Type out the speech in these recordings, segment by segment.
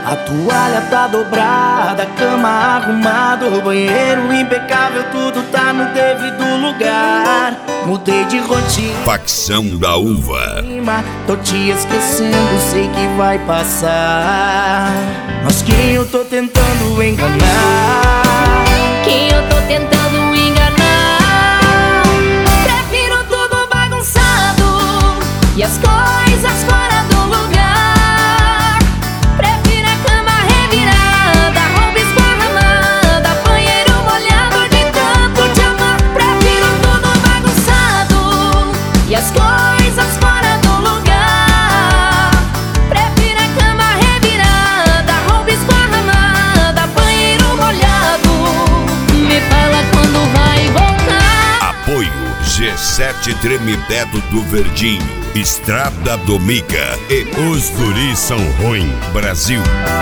A toalha tá dobrada, a cama arrumada, o banheiro impecável, tudo tá no devido lugar. Mudei de rotina, Facção da Uva. tô te esquecendo, sei que vai passar. Mas quem eu tô tentando enganar? Quem eu tô tentando enganar? Prefiro tudo bagunçado e as coisas fora do lugar. Prefiro a cama revirada, roupa esparramada, banheiro molhado de tanto te amar. Prefiro tudo bagunçado e as coisas fora do lugar. Prefiro a cama revirada, roupa esparramada, banheiro molhado. Me fala quando vai voltar. Apoio G7 Tremidedo do Verdinho, Estrada do Mica e Os Guris São Ruim, Brasil.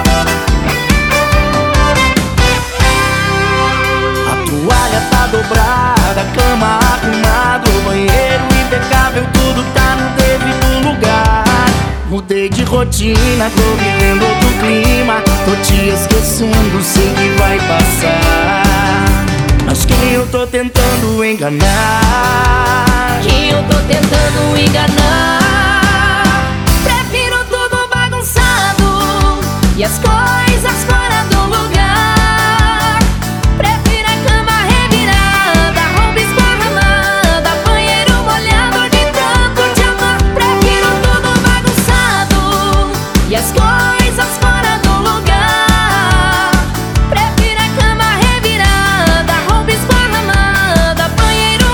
A toalha tá dobrada, a cama arrumada, o banheiro impecável, tudo tá no devido lugar. Mudei de rotina, tô vivendo outro clima, tô te esquecendo, sei que vai passar. Mas quem eu tô tentando enganar? Quem eu tô tentando enganar? Prefiro tudo bagunçado e as coisas fora do lugar. Prefiro a cama revirada, roupa esparramada, banheiro molhado de tanto te amar. Prefiro tudo bagunçado e as coisas fora do lugar. Prefiro a cama revirada, roupa esparramada, banheiro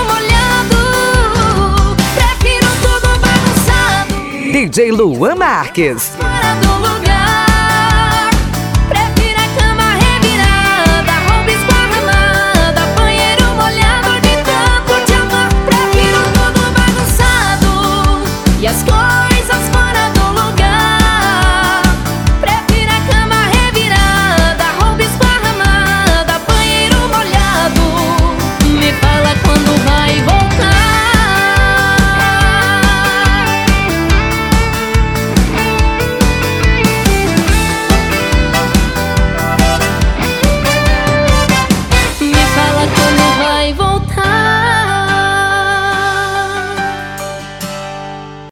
molhado. Prefiro tudo bagunçado. DJ Luan Marques.